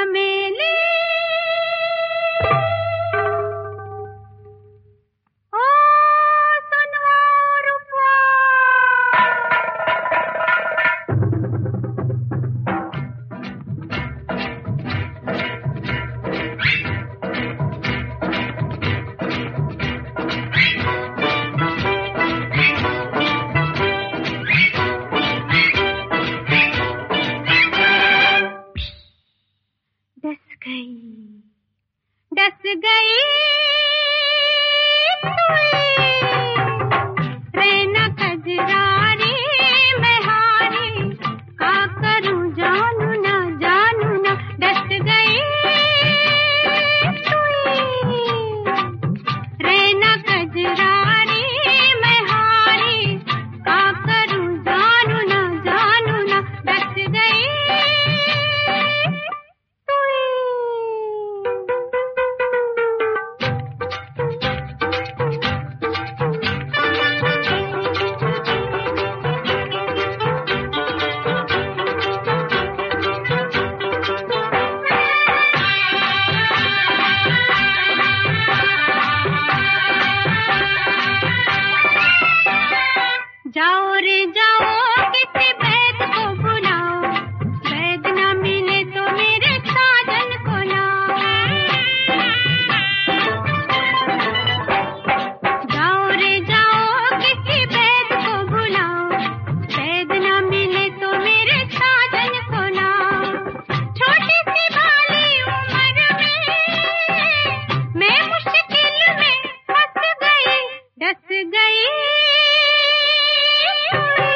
चमेली ओ सुनवा रुपवा डस गई रैना कजरारी मैं हारी का करूं जानू ना डस गई रैना कजरारी मैं हारी का करूं जानू ना डस गई जाओ रे जाओ किसी वैद को बुलाओ वैद न मिले तो मेरे साजन को लाओ जाओ रे जाओ किसी वैद को बुलाओ वैद न मिले तो मेरे साजन को लाओ छोटी सी बाली उम्र में मैं मुश्किल में फंस गई डस गई